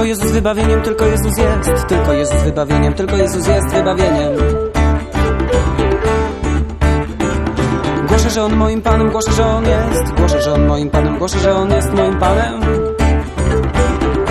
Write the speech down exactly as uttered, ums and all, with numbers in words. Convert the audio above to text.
Tylko Jezus wybawieniem, tylko Jezus jest. Tylko Jezus wybawieniem, tylko Jezus jest wybawieniem. Głoszę, że On moim Panem, głoszę, że On jest. Głoszę, że On moim Panem, głoszę, że On jest moim Panem.